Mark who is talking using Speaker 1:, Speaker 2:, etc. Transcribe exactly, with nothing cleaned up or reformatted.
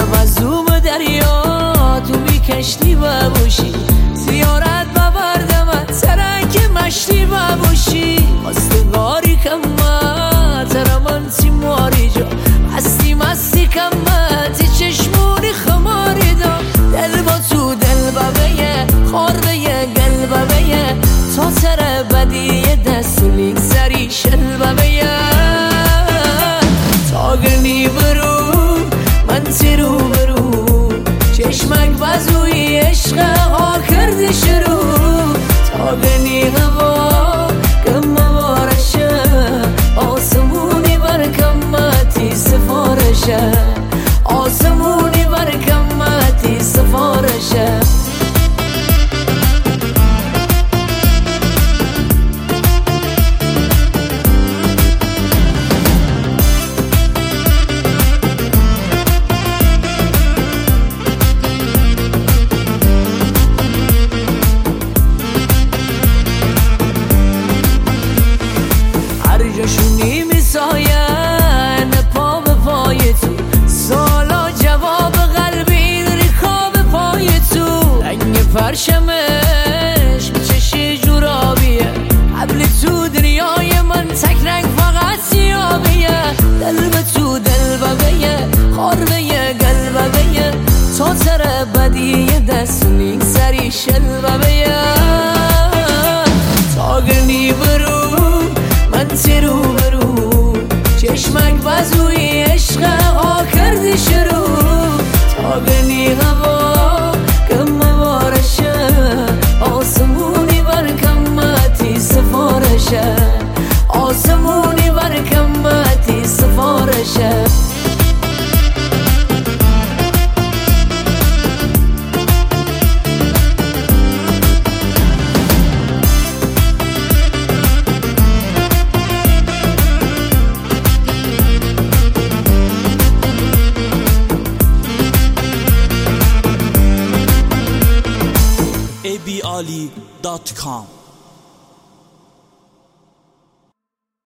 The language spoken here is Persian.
Speaker 1: مظلوم دریا تو بی کشتی باشی، زیارت ببردم ترک مشتی باشی، خواستگاری کمه ترمانتی ماری جا، مستی مستی کمه تی چشمونی خماری دا، دل با تو دل ببیه خار بیه گل ببیه، تا سر بدی دست لیک سری شل ببیه، تا گرنی برو من تیرو برو، چشمک بزوی عشق ها کردی شروع، تا گرنی هوا کم بارشه، آسمونی بر کمتی سفارشه، آسمونی بر کمتی سفارشه. جاشونی میساین پا به پای تو، سالا جواب قلبی ریخا به پای تو، رنگ فرشمش میچشی جورابیه، قبل تو دنیای من تک رنگ فقط سیابیه، دل به تو دل ببیه خار بیه گل ببیه، تا سر بدی دست نیک سری شل ببیه، تا گرنی برو من تیرو برو، چشمک بزوی عشق ها کردی شروع، تا گرنی هوا کم بارشه، آسمونی بر کمتی سفارشه، آسمونی بر کمتی سفارشه.
Speaker 2: ای بی علی دات کام